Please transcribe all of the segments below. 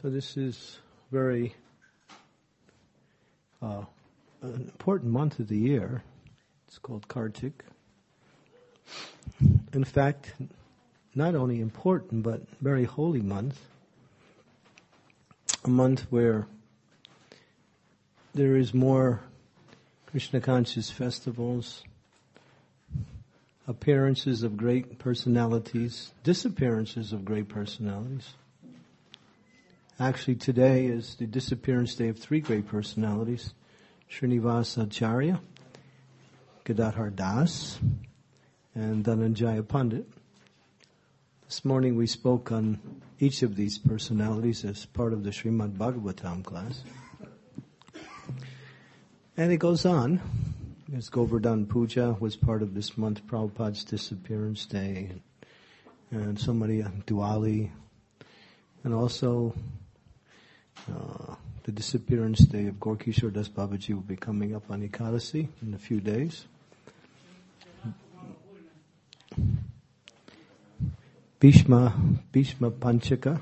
So this is very an important month of the year. It's called Kartik. In fact, not only important, but very holy month. A month where there is more Krishna conscious festivals, appearances of great personalities, disappearances of great personalities. Actually, today is the disappearance day of three great personalities: Srinivasa Acharya, Gadadhar Das, and Dhananjaya Pandit. This morning we spoke on each of these personalities as part of the Srimad Bhagavatam class. And it goes on. As Govardhan Puja was part of this month, Prabhupada's disappearance day, and so many, Diwali, and also the disappearance day of Gorkishore Das Babaji will be coming up on Ekadasi in a few days. Bhishma Panchaka.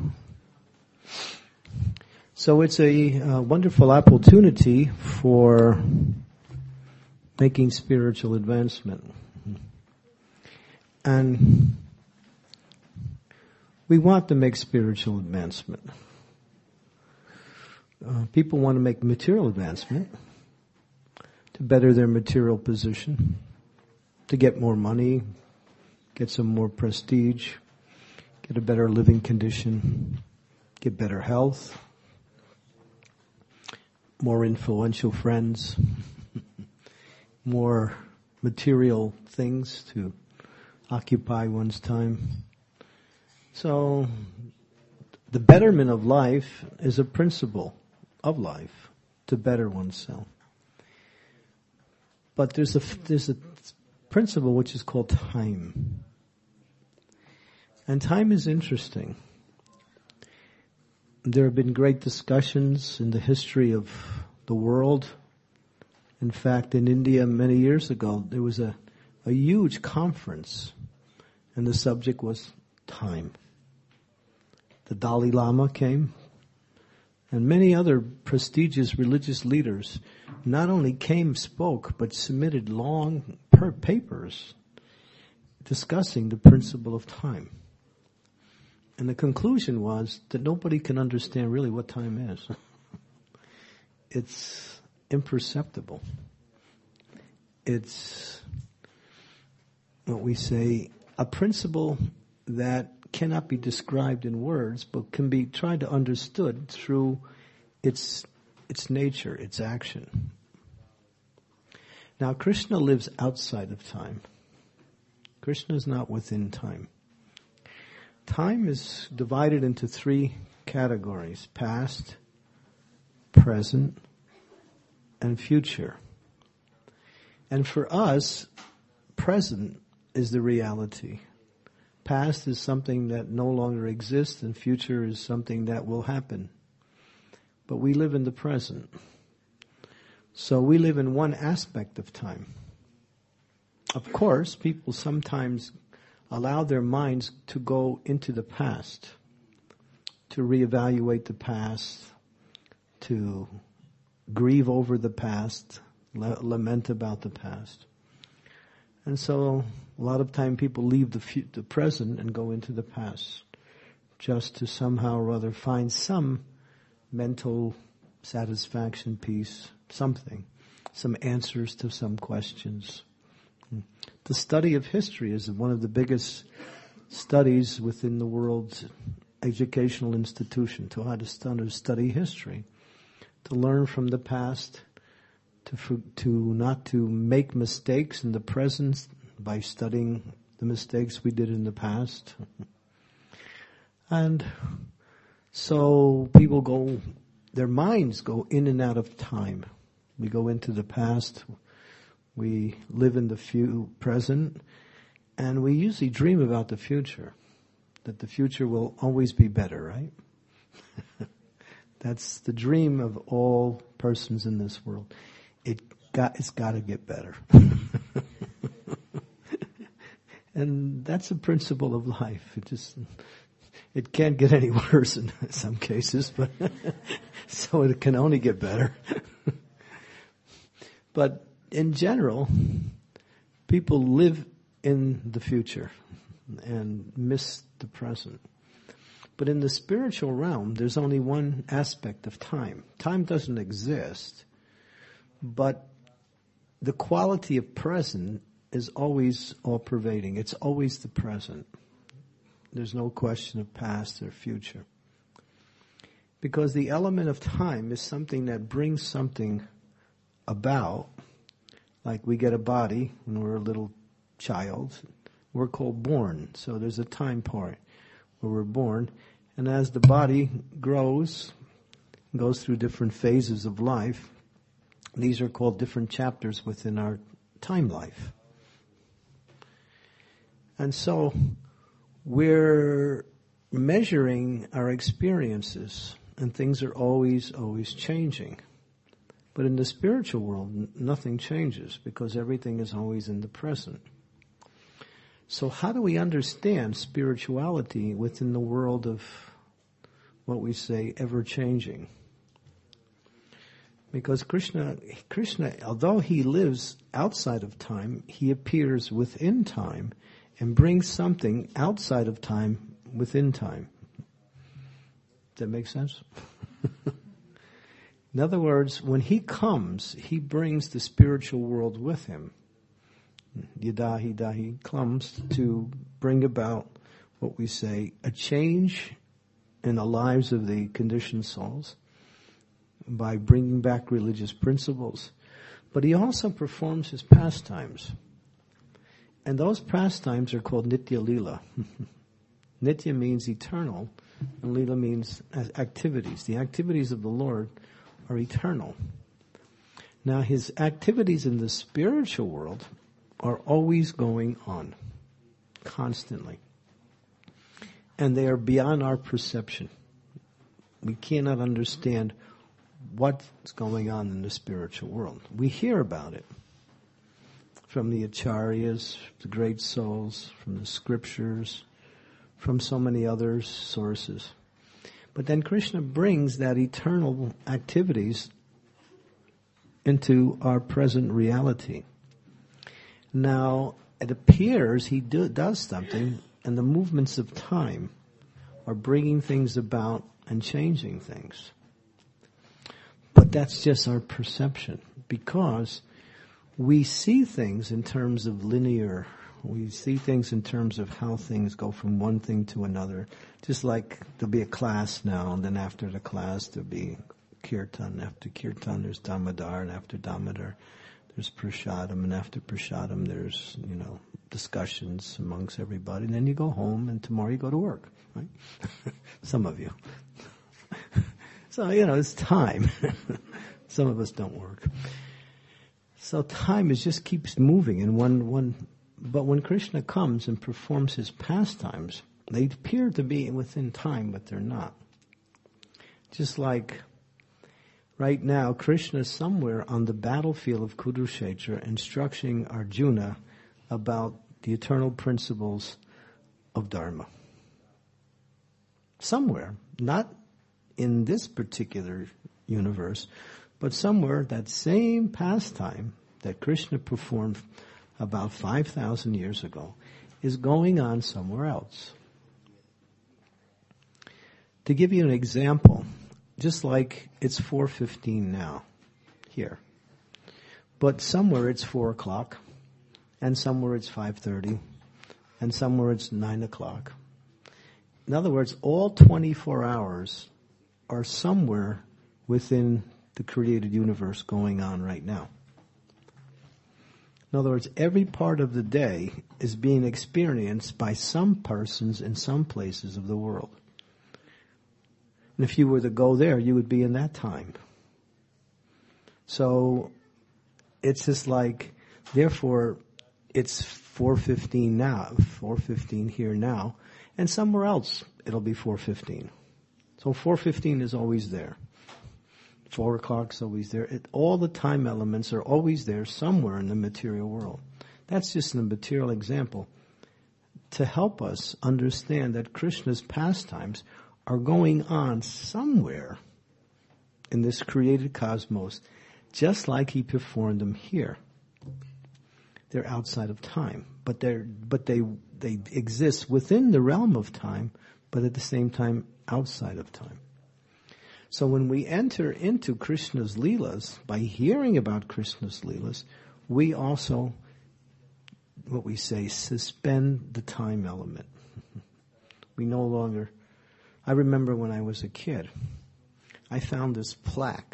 So it's a wonderful opportunity for making spiritual advancement. And we want to make spiritual advancement. People want to make material advancement to better their material position, to get more money, get some more prestige, get a better living condition, get better health, more influential friends, more material things to occupy one's time. So the betterment of life is a principle of life, to better oneself. But there's a principle which is called time. And time is interesting. There have been great discussions in the history of the world. In fact, in India many years ago, there was a huge conference, and the subject was time. The Dalai Lama came, and many other prestigious religious leaders not only came, spoke, but submitted long papers discussing the principle of time. And the conclusion was that nobody can understand really what time is. It's imperceptible. It's what we say, a principle that cannot be described in words, but can be tried to understood through its nature, its action. Now, Krishna lives outside of time. Krishna is not within time. Time is divided into three categories: past, present, and future. And for us, present is the reality. Past is something that no longer exists, and future is something that will happen. But we live in the present. So we live in one aspect of time. Of course, people sometimes allow their minds to go into the past, to reevaluate the past, to grieve over the past, lament about the past. And so a lot of time people leave the present and go into the past, just to somehow or other find some mental satisfaction, peace, something, some answers to some questions. The study of history is one of the biggest studies within the world's educational institution, to how to study history, to learn from the past, to not to make mistakes in the present by studying the mistakes we did in the past. And so people their minds go in and out of time. We go into the past, we live in the present, and we usually dream about the future, that the future will always be better, right? That's the dream of all persons in this world. It's got to get better. And that's a principle of life. It can't get any worse in some cases, but so it can only get better. But in general, people live in the future and miss the present. But in the spiritual realm, there's only one aspect of time. Time doesn't exist, but the quality of present is always all-pervading. It's always the present. There's no question of past or future. Because the element of time is something that brings something about. Like we get a body when we're a little child. We're called born. So there's a time part where we're born. And as the body grows, goes through different phases of life, these are called different chapters within our time life. And so we're measuring our experiences, and things are always, always changing. But in the spiritual world, nothing changes because everything is always in the present. So how do we understand spirituality within the world of what we say ever-changing? Because Krishna, although he lives outside of time, he appears within time and brings something outside of time within time. Does that make sense? In other words, when he comes, he brings the spiritual world with him. Yadahi, he comes to bring about what we say, a change in the lives of the conditioned souls by bringing back religious principles. But he also performs his pastimes. And those pastimes are called Nitya Lila. Nitya means eternal, and Lila means activities. The activities of the Lord are eternal. Now his activities in the spiritual world are always going on, constantly. And they are beyond our perception. We cannot understand what's going on in the spiritual world. We hear about it from the acharyas, the great souls, from the scriptures, from so many other sources. But then Krishna brings that eternal activities into our present reality. Now, it appears he does something, and the movements of time are bringing things about and changing things. But that's just our perception, because we see things in terms of linear. We see things in terms of how things go from one thing to another. Just like there'll be a class now, and then after the class there'll be kirtan. After kirtan there's damodar, and after damodar there's prasadam, and after prasadam there's, discussions amongst everybody. And then you go home, and tomorrow you go to work, right? Some of you. So, it's time. Some of us don't work. So time just keeps moving in one. But when Krishna comes and performs his pastimes, they appear to be within time, but they're not. Just like right now, Krishna is somewhere on the battlefield of Kurukshetra instructing Arjuna about the eternal principles of Dharma. Somewhere, not in this particular universe, but somewhere that same pastime that Krishna performed about 5,000 years ago is going on somewhere else. To give you an example, just like it's 4:15 now here, but somewhere it's 4 o'clock, and somewhere it's 5:30, and somewhere it's 9 o'clock. In other words, all 24 hours are somewhere within the created universe going on right now. In other words, every part of the day is being experienced by some persons in some places of the world. And if you were to go there, you would be in that time. So it's just like, therefore, it's 4:15 now, 4:15 here now, and somewhere else it'll be 4:15. So 4:15 is always there. 4 o'clock's always there. All the time elements are always there somewhere in the material world. That's just a material example. to help us understand that Krishna's pastimes are going on somewhere in this created cosmos, just like he performed them here. They're outside of time, but they exist within the realm of time, but at the same time outside of time. So when we enter into Krishna's Leelas, by hearing about Krishna's Leelas, we also, what we say, suspend the time element. We no longer, I remember when I was a kid, I found this plaque.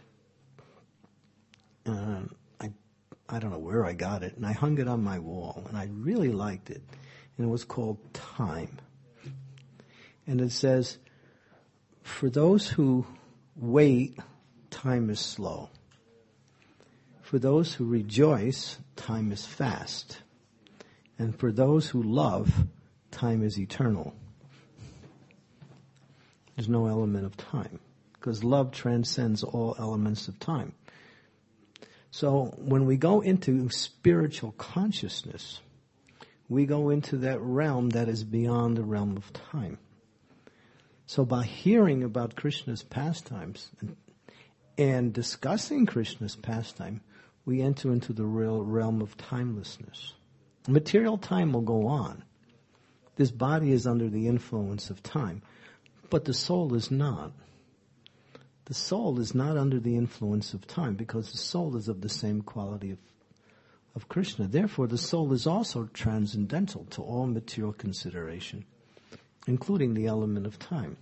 I don't know where I got it, and I hung it on my wall, and I really liked it. And it was called Time. And it says, for those who wait, time is slow. For those who rejoice, time is fast. And for those who love, time is eternal. There's no element of time, because love transcends all elements of time. So when we go into spiritual consciousness, we go into that realm that is beyond the realm of time. So by hearing about Krishna's pastimes and discussing Krishna's pastime, we enter into the real realm of timelessness. Material time will go on. This body is under the influence of time, but the soul is not. The soul is not under the influence of time, because the soul is of the same quality of Krishna. Therefore, the soul is also transcendental to all material consideration, including the element of time.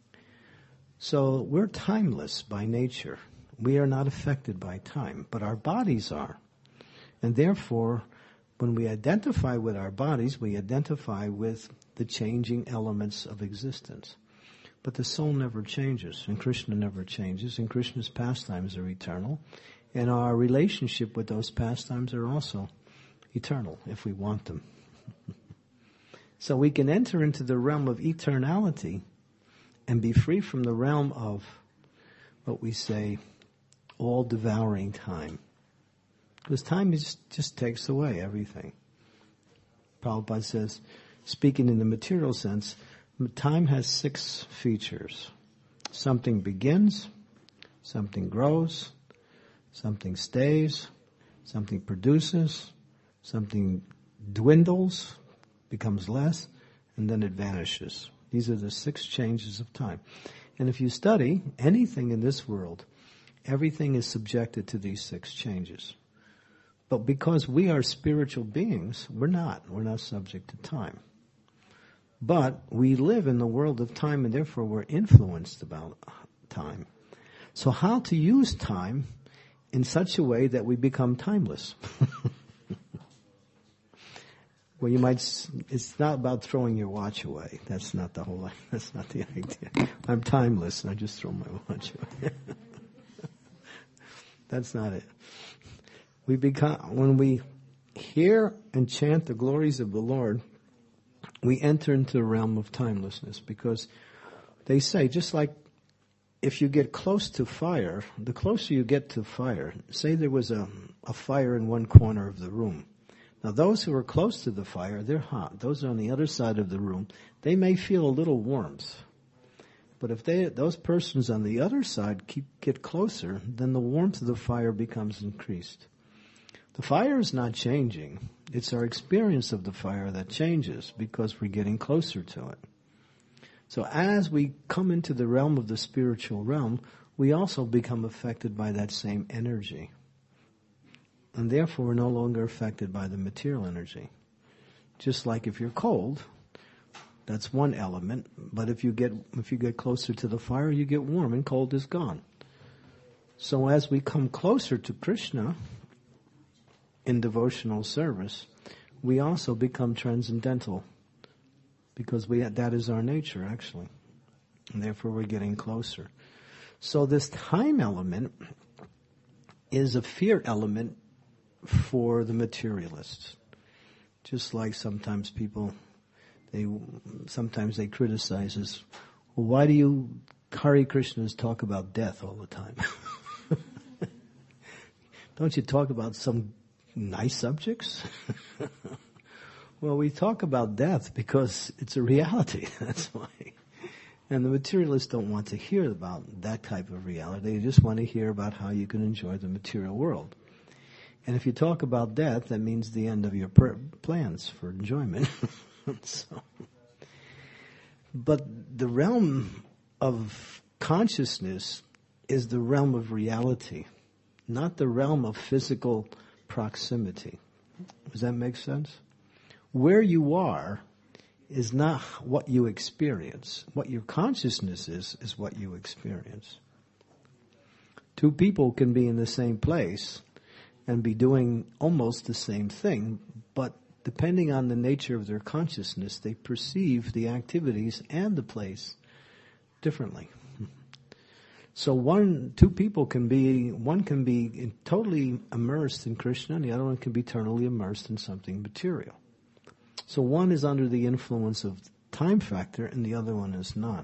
So we're timeless by nature. We are not affected by time, but our bodies are. And therefore, when we identify with our bodies, we identify with the changing elements of existence. But the soul never changes, and Krishna never changes, and Krishna's pastimes are eternal, and our relationship with those pastimes are also eternal, if we want them. So we can enter into the realm of eternality and be free from the realm of what we say, all-devouring time. Because time just takes away everything. Prabhupada says, speaking in the material sense, time has 6 features. Something begins, something grows, something stays, something produces, something dwindles, becomes less, and then it vanishes. These are the 6 changes of time. And if you study anything in this world, everything is subjected to these 6 changes. But because we are spiritual beings, we're not subject to time. But we live in the world of time, and therefore we're influenced about time. So how to use time in such a way that we become timeless? Well, it's not about throwing your watch away. That's not the idea. I'm timeless and I just throw my watch away. That's not it. When we hear and chant the glories of the Lord, we enter into the realm of timelessness, because they say, just like if you get close to fire, the closer you get to fire, say there was a fire in one corner of the room. Now those who are close to the fire, they're hot. Those on the other side of the room, they may feel a little warmth. But if those persons on the other side get closer, then the warmth of the fire becomes increased. The fire is not changing. It's our experience of the fire that changes, because we're getting closer to it. So as we come into the realm of the spiritual realm, we also become affected by that same energy. And therefore we're no longer affected by the material energy. Just like if you're cold, that's one element, but if you get closer to the fire, you get warm, and cold is gone. So as we come closer to Krishna in devotional service, we also become transcendental, because that is our nature, actually. And therefore we're getting closer. So this time element is a fear element for the materialists. Just like sometimes people, they criticize us. Well, why do you Hare Krishnas talk about death all the time? Don't you talk about some nice subjects? Well, we talk about death because it's a reality. That's why. And the materialists don't want to hear about that type of reality. They just want to hear about how you can enjoy the material world. And if you talk about death, that means the end of your plans for enjoyment. But the realm of consciousness is the realm of reality, not the realm of physical proximity. Does that make sense? Where you are is not what you experience. What your consciousness is what you experience. Two people can be in the same place and be doing almost the same thing, but depending on the nature of their consciousness, they perceive the activities and the place differently. So two people can be, one can be totally immersed in Krishna and the other one can be eternally immersed in something material. So one is under the influence of time factor and the other one is not.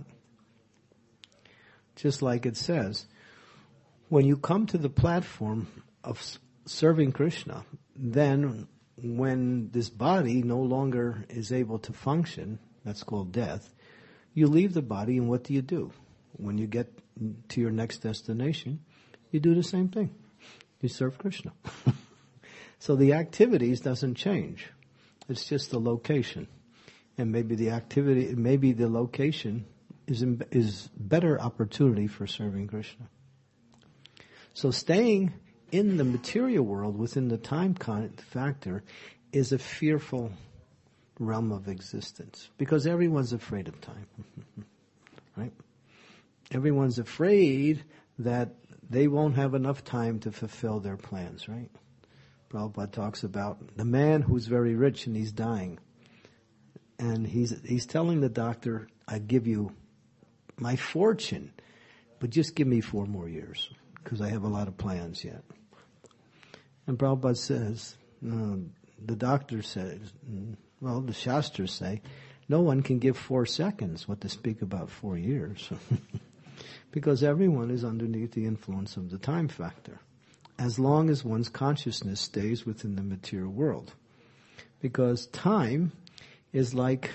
Just like it says, when you come to the platform of serving Krishna, then when this body no longer is able to function, that's called death, you leave the body and what do? When you get to your next destination, you do the same thing. You serve Krishna. So the activities doesn't change. It's just the location. And maybe the location is better opportunity for serving Krishna. So staying in the material world within the time factor is a fearful realm of existence because everyone's afraid of time. Right? Everyone's afraid that they won't have enough time to fulfill their plans, right? Prabhupada talks about the man who's very rich and he's dying. And he's telling the doctor, I give you my fortune, but just give me 4 more years because I have a lot of plans yet. And Prabhupada says, the doctor says, well, the Shastras say, no one can give 4 seconds, what to speak about 4 years. Because everyone is underneath the influence of the time factor, as long as one's consciousness stays within the material world. Because time is like,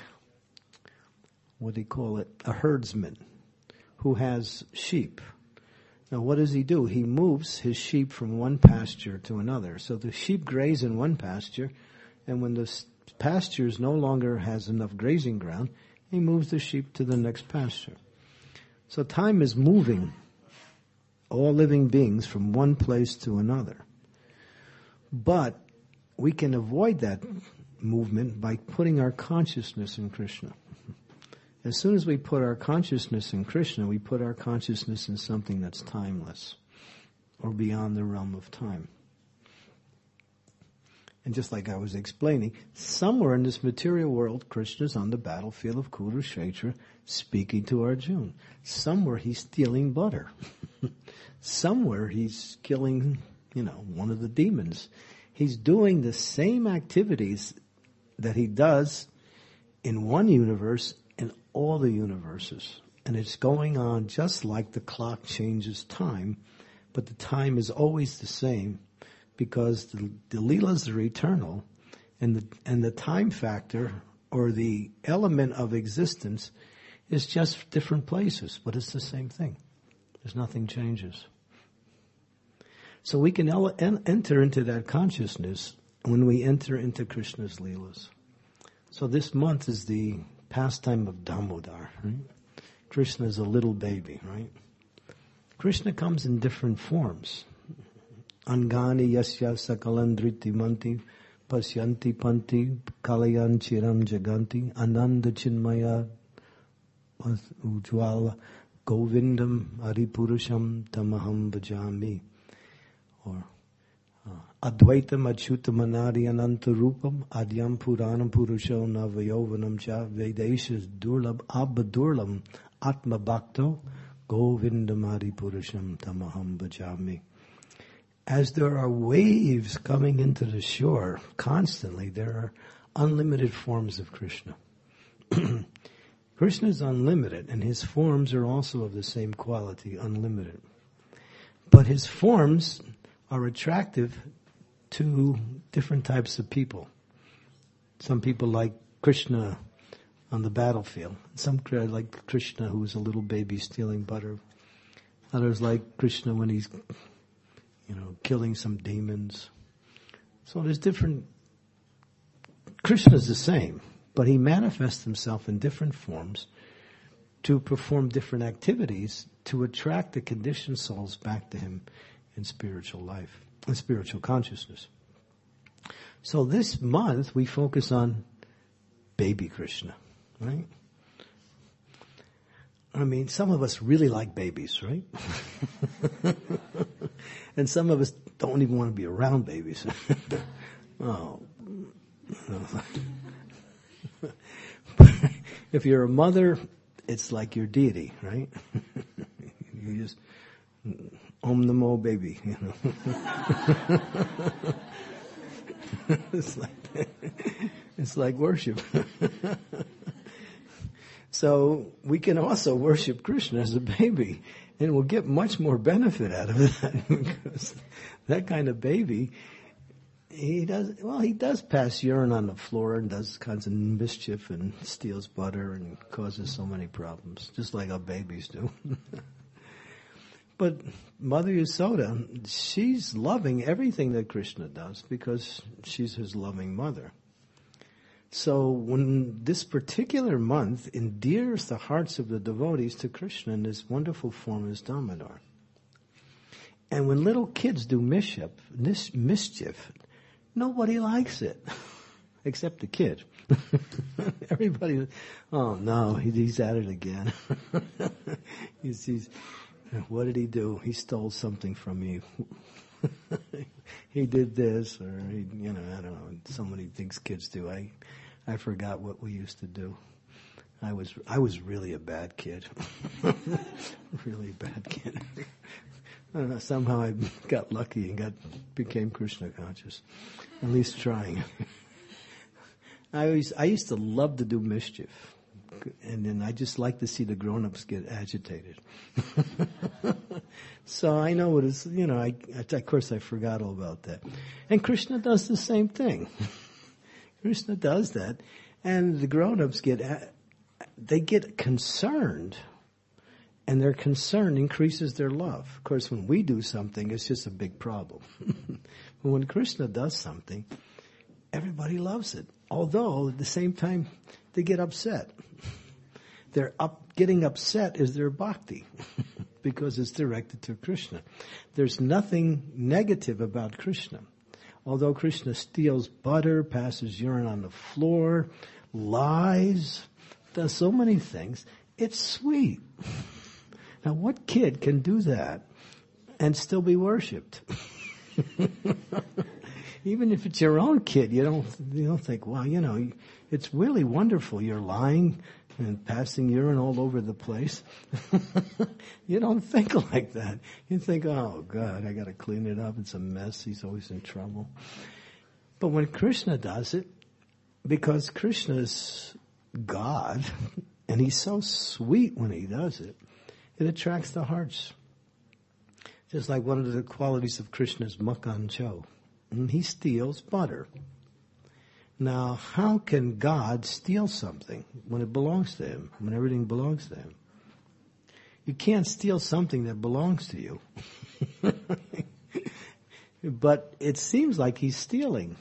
a herdsman who has sheep. Now what does he do? He moves his sheep from one pasture to another. So the sheep graze in one pasture, and when the pasture no longer has enough grazing ground, he moves the sheep to the next pasture. So time is moving all living beings from one place to another. But we can avoid that movement by putting our consciousness in Krishna. As soon as we put our consciousness in Krishna, we put our consciousness in something that's timeless or beyond the realm of time. And just like I was explaining, somewhere in this material world, Krishna's on the battlefield of Kurukshetra speaking to Arjuna. Somewhere he's stealing butter. Somewhere he's killing, one of the demons. He's doing the same activities that he does in one universe in all the universes. And it's going on just like the clock changes time, but the time is always the same. Because the Leelas are eternal, and the time factor or the element of existence is just different places, but it's the same thing. There's nothing changes. So we can enter into that consciousness when we enter into Krishna's Leelas. So this month is the pastime of Damodar, right? Krishna is a little baby, right? Krishna comes in different forms. Angani yasya sakalandriti manti pasyanti panti kalayan chiram jaganti ananda chinmaya ujwala govindam aripurusham tamaham bhajami. Or advaitam achyutam anari ananta rupam adyam puranam purusho navayovanam cha vedeshas durlab abadurlam atma bhakto govindam aripurusham tamaham bhajami. As there are waves coming into the shore constantly, there are unlimited forms of Krishna. Krishna is unlimited, and his forms are also of the same quality, unlimited. But his forms are attractive to different types of people. Some people like Krishna on the battlefield. Some like Krishna who was a little baby stealing butter. Others like Krishna when he's, killing some demons. So there's different. Krishna's the same, but he manifests himself in different forms to perform different activities to attract the conditioned souls back to him in spiritual life, in spiritual consciousness. So this month we focus on baby Krishna, right? I mean, some of us really like babies, right? And some of us don't even want to be around babies. Oh. If you're a mother, it's like your deity, right? You just, Om Namo baby, It's like worship. So we can also worship Krishna as a baby, and we'll get much more benefit out of that, because that kind of baby, he does pass urine on the floor and does kinds of mischief and steals butter and causes so many problems, just like our babies do. But Mother Yasoda, she's loving everything that Krishna does because she's his loving mother. So when this particular month endears the hearts of the devotees to Krishna in this wonderful form as Damodar. And when little kids do mischief, nobody likes it, except the kid. Everybody, oh no, he's at it again. he's, what did he do? He stole something from me. He did this, or I don't know. So many things kids do. I forgot what we used to do. I was really a bad kid. Really bad kid. I don't know, somehow I got lucky and became Krishna conscious. At least trying. I used to love to do mischief. And then I just like to see the grown-ups get agitated. So I know what it's, of course I forgot all about that. And Krishna does the same thing. Krishna does that. And the grown-ups get concerned. And their concern increases their love. Of course, when we do something, it's just a big problem. But when Krishna does something, everybody loves it. Although, at the same time, they get upset. Getting upset is their bhakti, because it's directed to Krishna. There's nothing negative about Krishna. Although Krishna steals butter, passes urine on the floor, lies, does so many things, it's sweet. Now, what kid can do that and still be worshipped? Even if it's your own kid, you don't think, wow, it's really wonderful. You're lying and passing urine all over the place. You don't think like that. You think, oh God, I got to clean it up. It's a mess. He's always in trouble. But when Krishna does it, because Krishna's God, and he's so sweet when he does it, it attracts the hearts. Just like one of the qualities of Krishna's Makan Cho. He steals butter. Now, how can God steal something when it belongs to him, when everything belongs to him? You can't steal something that belongs to you. But it seems like he's stealing.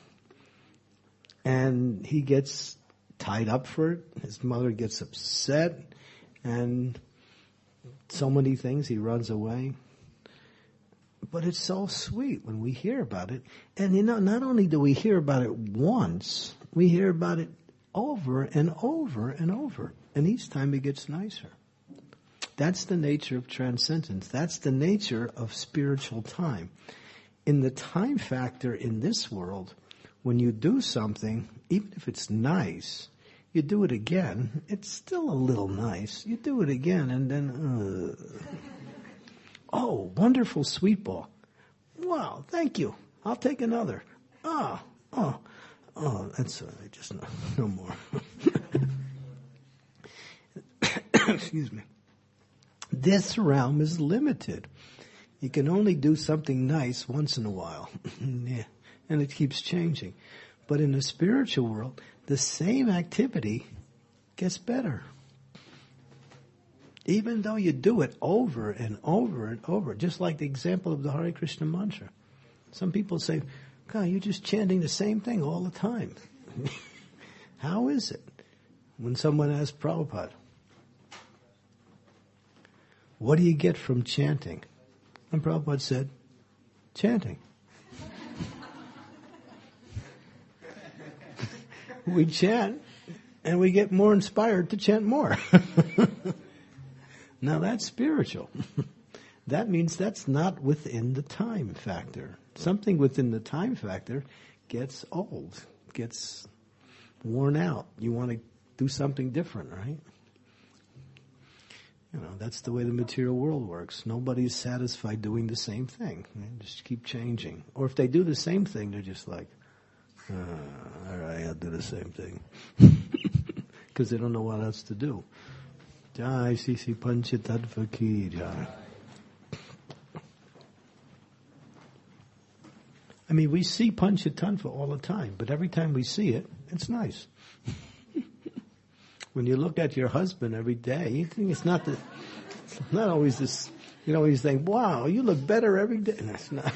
And he gets tied up for it. His mother gets upset. And so many things, he runs away. But it's so sweet when we hear about it. And not only do we hear about it once, we hear about it over and over and over. And each time it gets nicer. That's the nature of transcendence. That's the nature of spiritual time. In the time factor in this world, when you do something, even if it's nice, you do it again, it's still a little nice. You do it again and then, oh, wonderful sweet ball. Wow, thank you. I'll take another. That's just no more. Excuse me. This realm is limited. You can only do something nice once in a while. Yeah. And it keeps changing. But in the spiritual world, the same activity gets better. Even though you do it over and over and over, just like the example of the Hare Krishna mantra. Some people say, God, you're just chanting the same thing all the time. How is it? When someone asks Prabhupada, what do you get from chanting? And Prabhupada said, chanting. We chant, and we get more inspired to chant more. Now that's spiritual. That means that's not within the time factor. Something within the time factor gets old, gets worn out. You want to do something different, right? That's the way the material world works. Nobody's satisfied doing the same thing. They just keep changing. Or if they do the same thing, they're just like, all right, I'll do the same thing. Because they don't know what else to do. Jai Sisi Panchatattva Ki Jai. I mean, we see Panchatattva all the time, but every time we see it, it's nice. When you look at your husband every day, you think it's not always this, you think, wow, you look better every day. And that's not,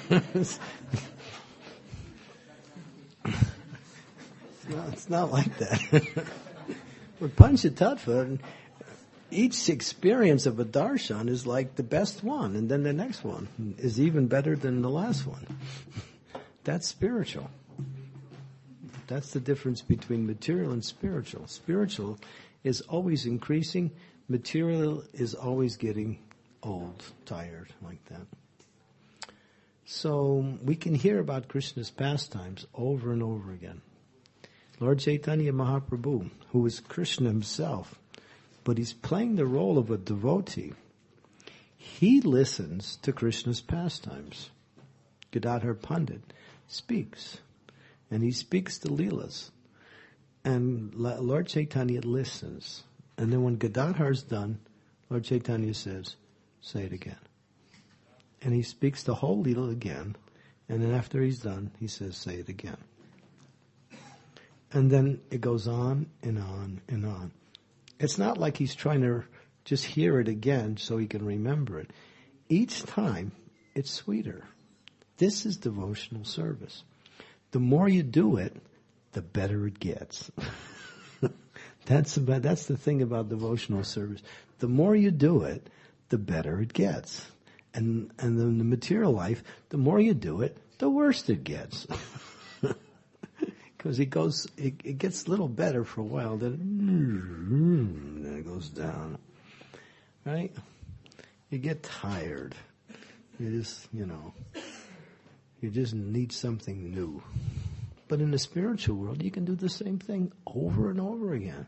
it's not like that. With Panchatattva, each experience of a darshan is like the best one, and then the next one is even better than the last one. That's spiritual. That's the difference between material and spiritual. Spiritual is always increasing. Material is always getting old, tired, like that. So we can hear about Krishna's pastimes over and over again. Lord Chaitanya Mahaprabhu, who is Krishna himself, but he's playing the role of a devotee, he listens to Krishna's pastimes. Gadadhar Pandit speaks, and he speaks the Leelas. And Lord Chaitanya listens. And then when Gadadhar's done, Lord Chaitanya says, say it again. And he speaks the whole Leela again, and then after he's done, he says, say it again. And then it goes on and on and on. It's not like he's trying to just hear it again so he can remember it. Each time, it's sweeter. This is devotional service. The more you do it, the better it gets. That's the thing about devotional service. The more you do it, the better it gets. And then the material life, the more you do it, the worse it gets. Because it gets a little better for a while, then it goes down. Right? You get tired. You just need something new. But in the spiritual world, you can do the same thing over and over again.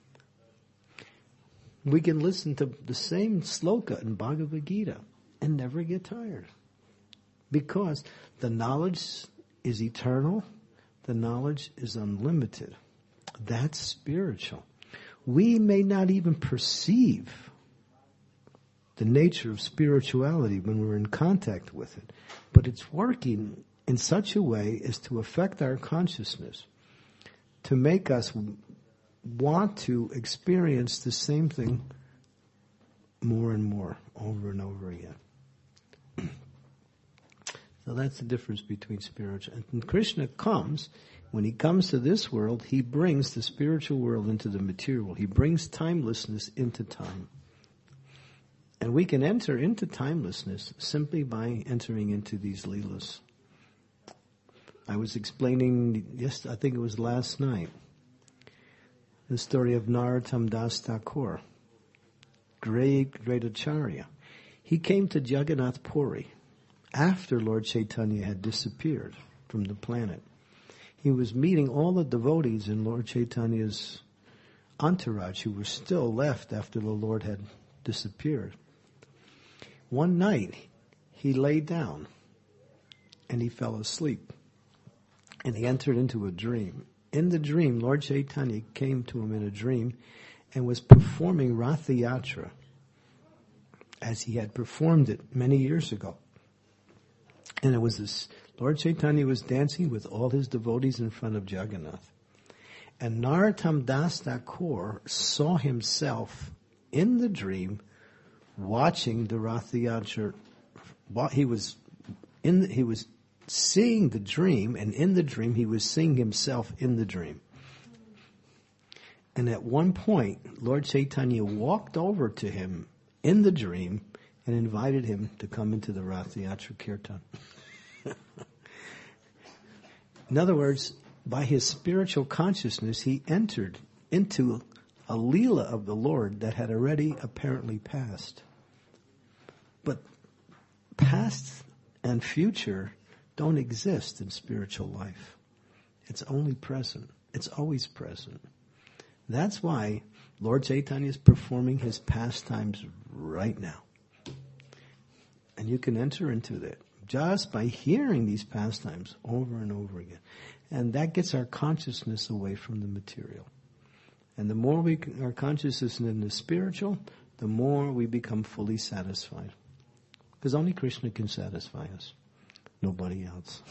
We can listen to the same sloka in Bhagavad Gita and never get tired. Because the knowledge is eternal, the knowledge is unlimited. That's spiritual. We may not even perceive the nature of spirituality when we're in contact with it, but it's working in such a way as to affect our consciousness, to make us want to experience the same thing more and more, over and over again. So that's the difference between spiritual. And Krishna comes, when he comes to this world, he brings the spiritual world into the material. He brings timelessness into time. And we can enter into timelessness simply by entering into these Leelas. I was explaining, I think it was last night, the story of Narottam Das Thakur, great acharya. He came to Jagannath Puri after Lord Chaitanya had disappeared from the planet. He was meeting all the devotees in Lord Chaitanya's entourage who were still left after the Lord had disappeared. One night, he lay down and he fell asleep. And he entered into a dream. In the dream, Lord Chaitanya came to him in a dream and was performing Ratha Yatra as he had performed it many years ago. And it was this, Lord Chaitanya was dancing with all his devotees in front of Jagannath. And Narottam Das Thakur saw himself in the dream watching the Rath Yatra. He was seeing the dream, and in the dream he was seeing himself in the dream. And at one point, Lord Chaitanya walked over to him in the dream and invited him to come into the Rath Yatra Kirtan. In other words, by his spiritual consciousness, he entered into a Leela of the Lord that had already apparently passed. But past and future don't exist in spiritual life. It's only present. It's always present. That's why Lord Chaitanya is performing his pastimes right now. And you can enter into that just by hearing these pastimes over and over again. And that gets our consciousness away from the material. And the more our consciousness is in the spiritual, the more we become fully satisfied. Because only Krishna can satisfy us. Nobody else.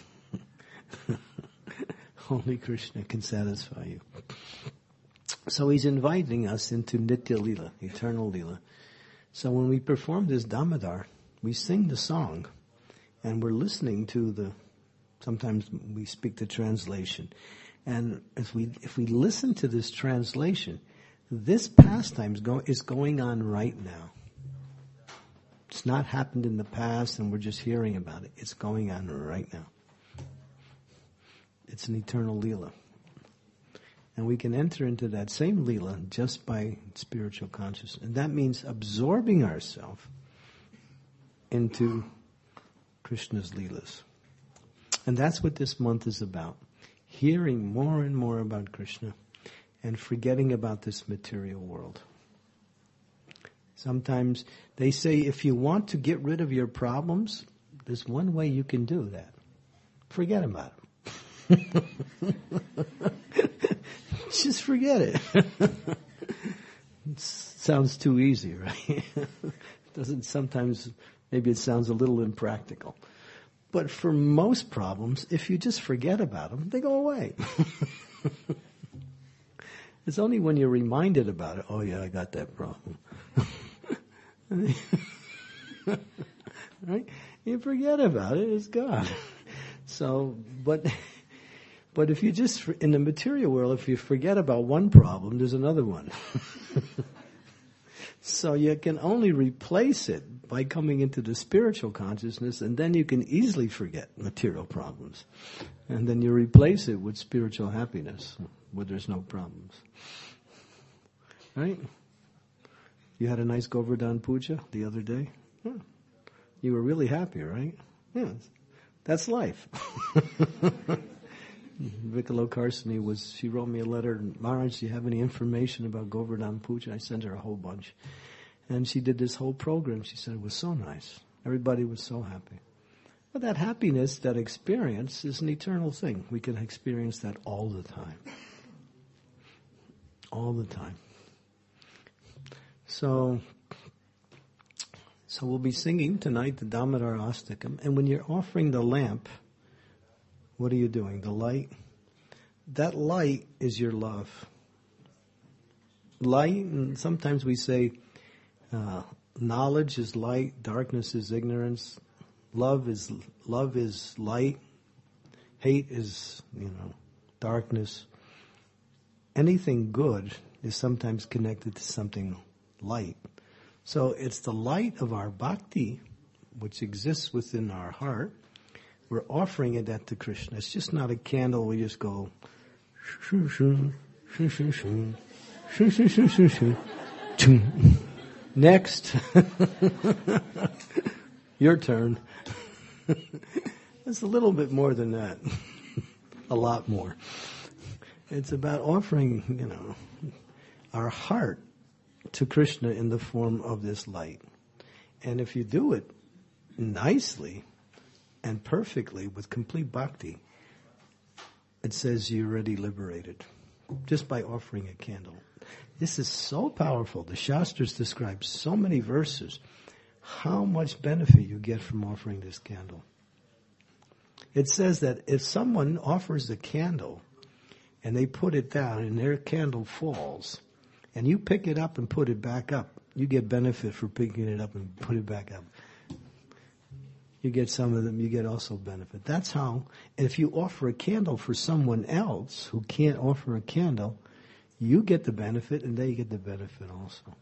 Only Krishna can satisfy you. So he's inviting us into Nitya Leela, eternal Leela. So when we perform this Damodar, we sing the song, and we're listening to sometimes we speak the translation. And if we listen to this translation, this pastime is going on right now. It's not happened in the past and we're just hearing about it. It's going on right now. It's an eternal Leela. And we can enter into that same Leela just by spiritual consciousness. And that means absorbing ourselves into Krishna's Leelas. And that's what this month is about. Hearing more and more about Krishna and forgetting about this material world. Sometimes they say if you want to get rid of your problems, there's one way you can do that. Forget about them. Just forget it. It sounds too easy, right? Maybe it sounds a little impractical. But for most problems, if you just forget about them, they go away. It's only when you're reminded about it, oh yeah, I got that problem. Right? You forget about it, it's gone. So, but if you just, in the material world, if you forget about one problem, there's another one. So you can only replace it by coming into the spiritual consciousness, and then you can easily forget material problems. And then you replace it with spiritual happiness, where there's no problems. Right? You had a nice Govardhan Puja the other day? Yeah. You were really happy, right? Yeah. That's life. Vikalo Karsani she wrote me a letter, Maharaj, do you have any information about Govardhan Puja? I sent her a whole bunch. And she did this whole program. She said it was so nice. Everybody was so happy. But that happiness, that experience, is an eternal thing. We can experience that all the time. All the time. So we'll be singing tonight the Damodar Astakam. And when you're offering the lamp, what are you doing? The light? That light is your love. Light, and sometimes we say knowledge is light, darkness is ignorance, love is light, hate is, darkness. Anything good is sometimes connected to something light. So it's the light of our bhakti, which exists within our heart. We're offering it to Krishna. It's just not a candle. We just go, shoo, shoo, shoo, shoo, shoo, shoo, shoo, shoo, shoo, shoo, shoo. Next. Your turn. It's a little bit more than that. A lot more. It's about offering, our heart to Krishna in the form of this light. And if you do it nicely and perfectly with complete bhakti, it says you're already liberated just by offering a candle. This is so powerful. The Shastras describe so many verses how much benefit you get from offering this candle. It says that if someone offers a candle and they put it down and their candle falls, and you pick it up and put it back up, you get benefit for picking it up and put it back up. You get some of them, you get also benefit. That's how, if you offer a candle for someone else who can't offer a candle, you get the benefit and they get the benefit also.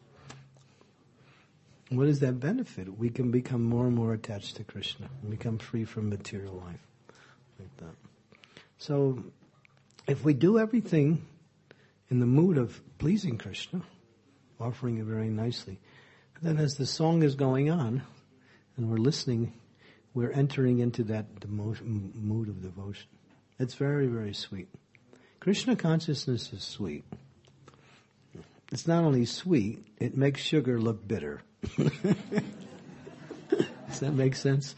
What is that benefit? We can become more and more attached to Krishna and become free from material life. Like that. So, if we do everything in the mood of pleasing Krishna, offering it very nicely, then as the song is going on and we're listening, we're entering into that mood of devotion. It's very, very sweet. Krishna consciousness is sweet. It's not only sweet, it makes sugar look bitter. Does that make sense?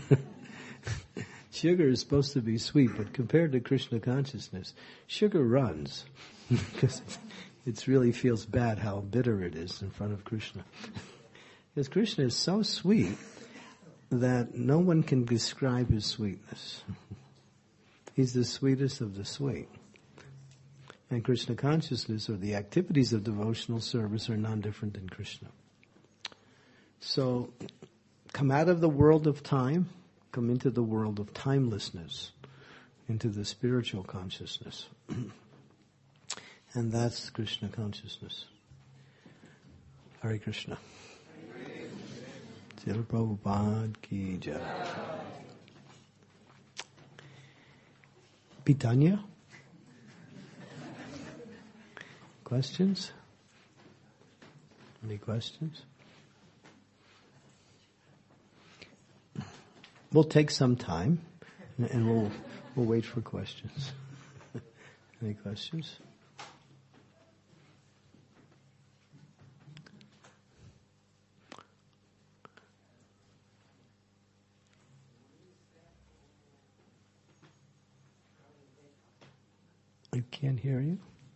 Sugar is supposed to be sweet, but compared to Krishna consciousness, sugar runs because it really feels bad how bitter it is in front of Krishna. Because Krishna is so sweet that no one can describe his sweetness. He's the sweetest of the sweet. And Krishna consciousness, or the activities of devotional service, are non-different than Krishna. So, come out of the world of time, come into the world of timelessness, into the spiritual consciousness. And that's Krishna consciousness. Hare Krishna. Srila Prabhupada ki jai. Pitanya? Questions? Any questions? We'll take some time and we'll wait for questions. Any questions? I can't hear you.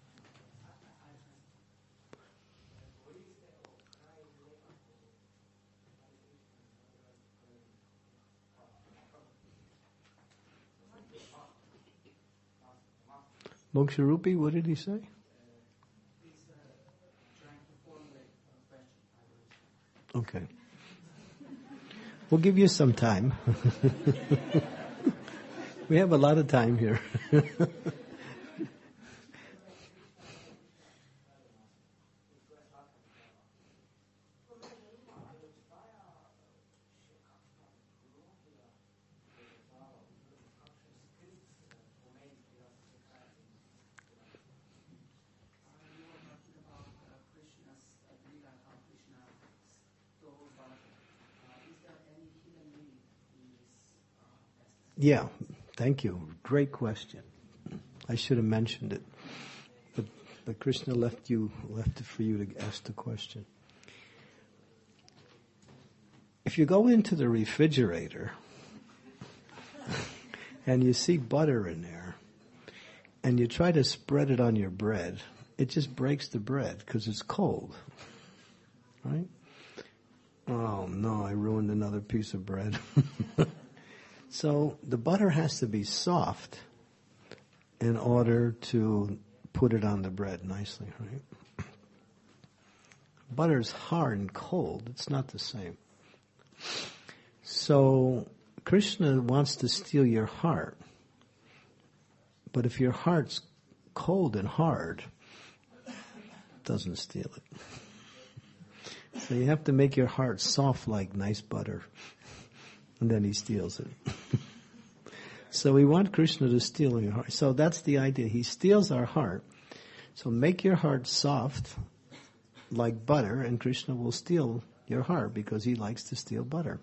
Moksharupi, what did he say? Okay. We'll give you some time. We have a lot of time here. Yeah, thank you. Great question. I should have mentioned it, but Krishna left it for you to ask the question. If you go into the refrigerator and you see butter in there, and you try to spread it on your bread, it just breaks the bread because it's cold, right? Oh no, I ruined another piece of bread. So the butter has to be soft in order to put it on the bread nicely, right? Butter's hard and cold. It's not the same. So Krishna wants to steal your heart. But if your heart's cold and hard, it doesn't steal it. So you have to make your heart soft like nice butter. And then he steals it. So we want Krishna to steal your heart. So that's the idea. He steals our heart. So make your heart soft like butter, and Krishna will steal your heart because he likes to steal butter.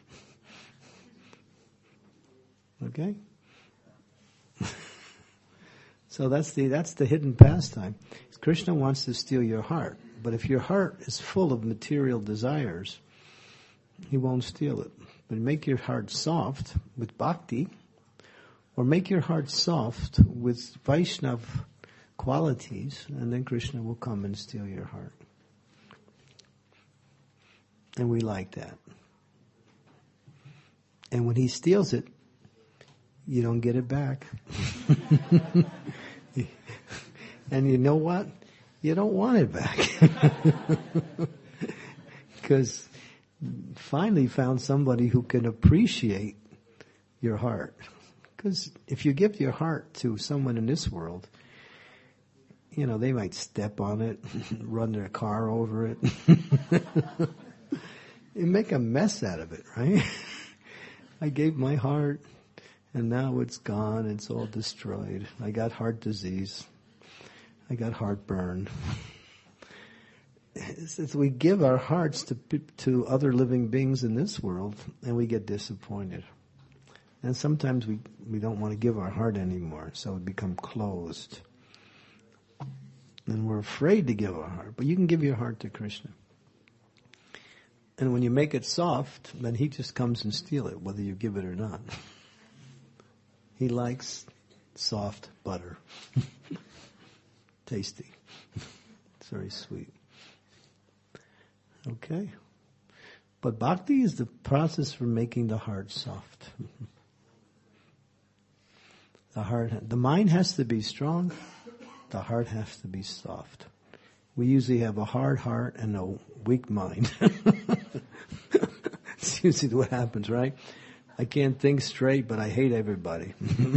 Okay? So that's the hidden pastime. Krishna wants to steal your heart. But if your heart is full of material desires, he won't steal it. But make your heart soft with bhakti, or make your heart soft with Vaishnav qualities, and then Krishna will come and steal your heart. And we like that. And when he steals it, you don't get it back. And you know what? You don't want it back. Because finally found somebody who can appreciate your heart. Because if you give your heart to someone in this world, they might step on it, run their car over it. You make a mess out of it, right? I gave my heart, and now it's gone. It's all destroyed. I got heart disease. I got heartburn. It's we give our hearts to other living beings in this world, and we get disappointed. And sometimes we don't want to give our heart anymore, so we become closed. And we're afraid to give our heart. But you can give your heart to Krishna. And when you make it soft, then he just comes and steals it, whether you give it or not. He likes soft butter. Tasty. It's very sweet. Okay. But bhakti is the process for making the heart soft. The mind has to be strong. The heart has to be soft. We usually have a hard heart and a weak mind. It's usually what happens, right? I can't think straight, but I hate everybody.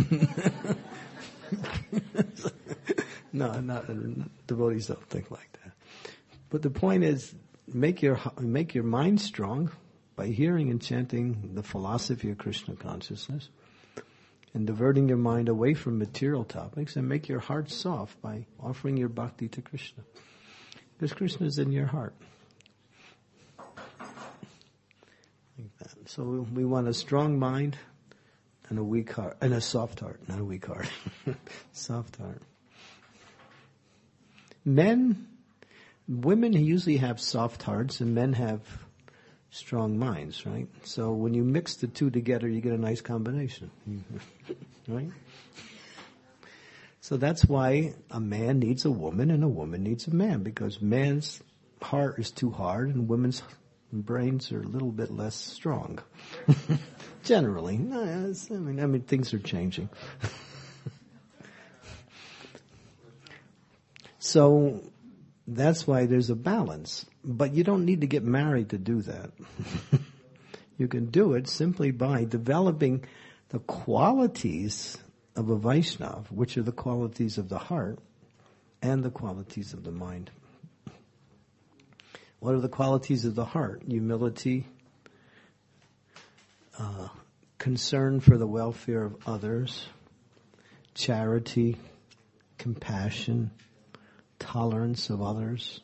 No, devotees don't think like that. But the point is, make your mind strong by hearing and chanting the philosophy of Krishna consciousness, and diverting your mind away from material topics, and make your heart soft by offering your bhakti to Krishna. Because Krishna is in your heart. Like that. So we want a strong mind and a weak heart, and a soft heart, not a weak heart. Soft heart. Women usually have soft hearts, and men have strong minds, right? So when you mix the two together, you get a nice combination, right? So that's why a man needs a woman and a woman needs a man, because man's heart is too hard and women's brains are a little bit less strong. Generally. I mean, things are changing. So that's why there's a balance. But you don't need to get married to do that. You can do it simply by developing the qualities of a Vaishnava, which are the qualities of the heart and the qualities of the mind. What are the qualities of the heart? Humility, concern for the welfare of others, charity, compassion, tolerance of others,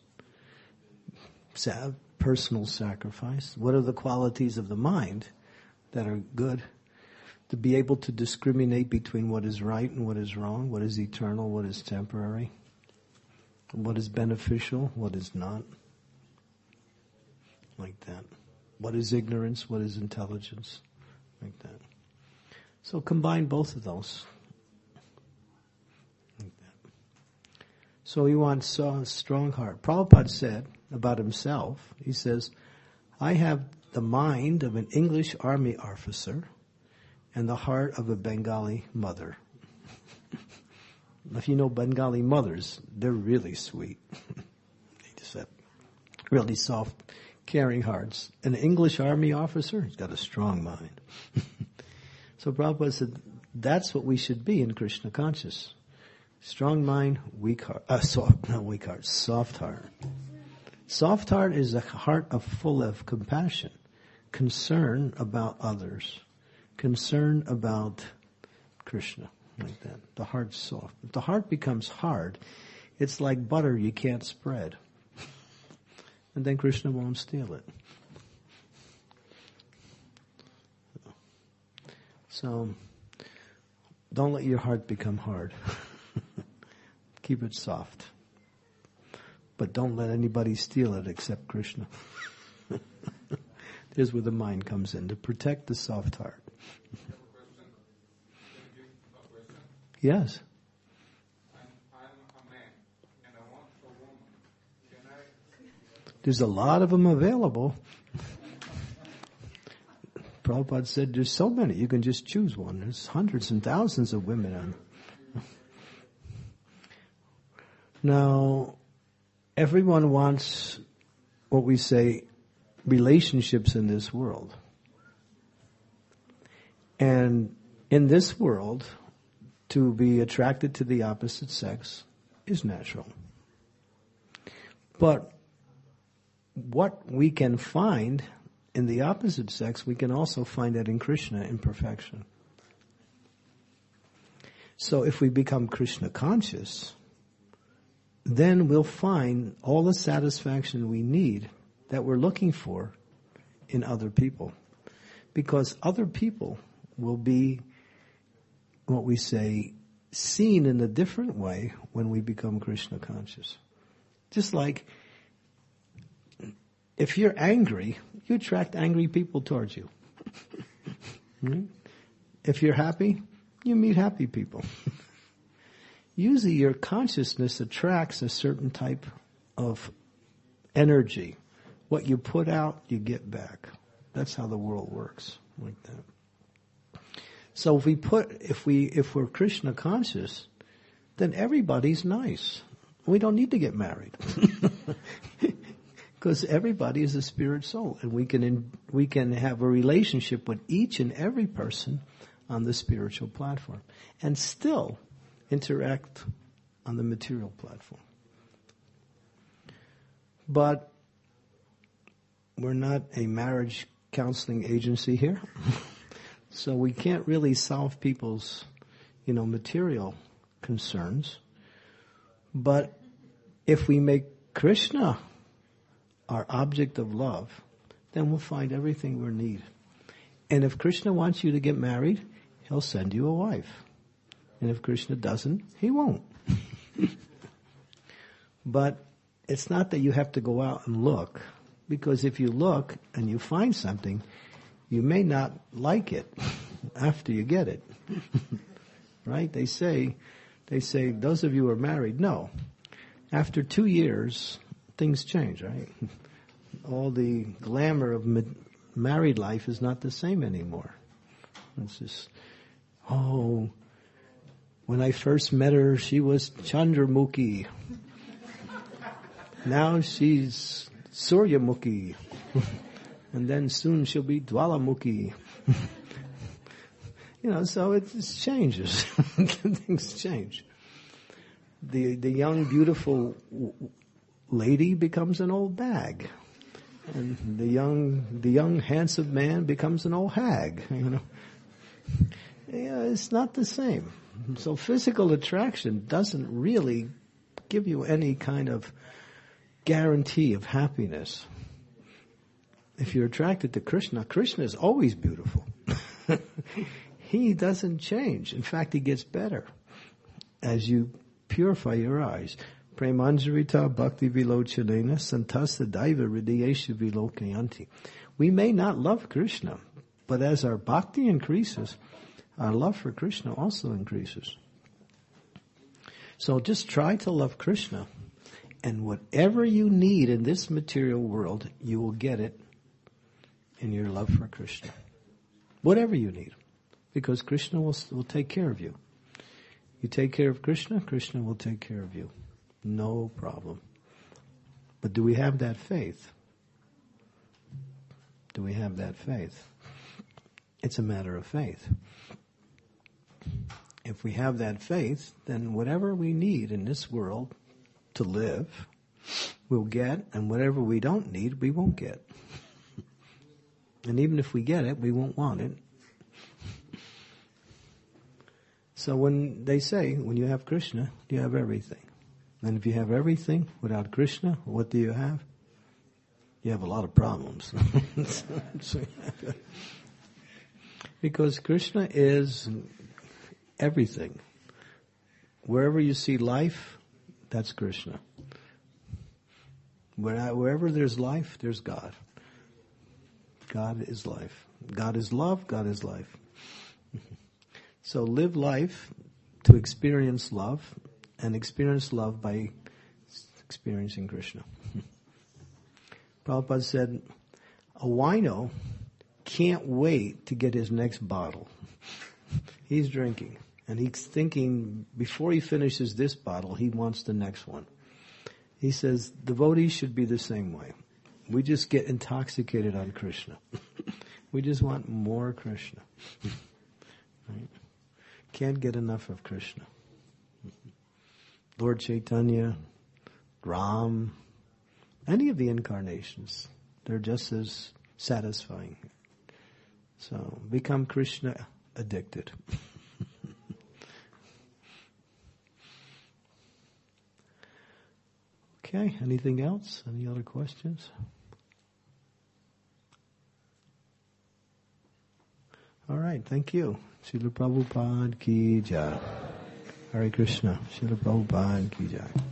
personal sacrifice. What are the qualities of the mind that are good? To be able to discriminate between what is right and what is wrong, what is eternal, what is temporary, what is beneficial, what is not. Like that. What is ignorance, what is intelligence, like that. So combine both of those. Like that. So you want a strong heart. Prabhupada said about himself, he says, I have the mind of an English army officer and the heart of a Bengali mother. If you know Bengali mothers, they're really sweet. They just have really soft, caring hearts. An English army officer, he's got a strong mind. So Prabhupada said, that's what we should be in Krishna conscious. Strong mind, weak heart. Soft heart. Soft heart is a heart full of compassion, concern about others, concern about Krishna, like that. The heart's soft. If the heart becomes hard, it's like butter you can't spread. And then Krishna won't steal it. So, don't let your heart become hard. Keep it soft. But don't let anybody steal it except Krishna. Here's where the mind comes in, to protect the soft heart. Yes. I'm a man and I want a woman. Can I? There's a lot of them available. Prabhupada said there's so many, you can just choose one. There's hundreds and thousands of women on. Now, everyone wants what we say relationships in this world. And in this world, to be attracted to the opposite sex is natural. But what we can find in the opposite sex, we can also find that in Krishna in perfection. So if we become Krishna conscious, then we'll find all the satisfaction we need that we're looking for in other people. Because other people will be, what we say, seen in a different way when we become Krishna conscious. Just like if you're angry, you attract angry people towards you. Right? If you're happy, you meet happy people. Usually your consciousness attracts a certain type of energy. What you put out, you get back. That's how the world works, like that. So if we're Krishna conscious, then everybody's nice. We don't need to get married. Because everybody is a spirit soul, and we can have a relationship with each and every person on the spiritual platform, and still interact on the material platform. But we're not a marriage counseling agency here, so we can't really solve people's, material concerns. But if we make Krishna our object of love, then we'll find everything we need. And if Krishna wants you to get married, he'll send you a wife. And if Krishna doesn't, he won't. But it's not that you have to go out and look, because if you look and you find something, you may not like it after you get it. Right? They say, those of you who are married, no. After 2 years, things change, right? All the glamour of married life is not the same anymore. It's just, when I first met her, she was Chandramukhi. Now she's Suryamukhi. And then soon she'll be Dwalamukhi. So it just changes. Things change. The young, beautiful lady becomes an old bag. And the young, handsome man becomes an old hag, it's not the same. So physical attraction doesn't really give you any kind of guarantee of happiness. If you're attracted to Krishna, Krishna is always beautiful. He doesn't change. In fact, he gets better as you purify your eyes. Premanjarita bhakti vilochanena santasta daiva hridayesha vilokayanti. We may not love Krishna, but as our bhakti increases, our love for Krishna also increases. So just try to love Krishna, and whatever you need in this material world, you will get it in your love for Krishna. Whatever you need, because Krishna will take care of you. You take care of Krishna, Krishna will take care of you. No problem. But do we have that faith? Do we have that faith? It's a matter of faith. If we have that faith, then whatever we need in this world to live, we'll get, and whatever we don't need, we won't get. And even if we get it, we won't want it. So when they say, when you have Krishna, you have everything. And if you have everything without Krishna, what do you have? You have a lot of problems. Because Krishna is everything. Wherever you see life, that's Krishna. Wherever there's life, there's God. God is life. God is love, God is life. So live life to experience love, and experience love by experiencing Krishna. Prabhupada said, a wino can't wait to get his next bottle. He's drinking, And he's thinking, before he finishes this bottle, he wants the next one. He says, devotees should be the same way. We just get intoxicated on Krishna. We just want more Krishna. Right? Can't get enough of Krishna. Lord Chaitanya, Ram, any of the incarnations, they're just as satisfying. So become Krishna addicted. Okay, anything else? Any other questions? All right, thank you. Srila Prabhupada ki jai. Hare Krishna. Srila Prabhupada ki jai.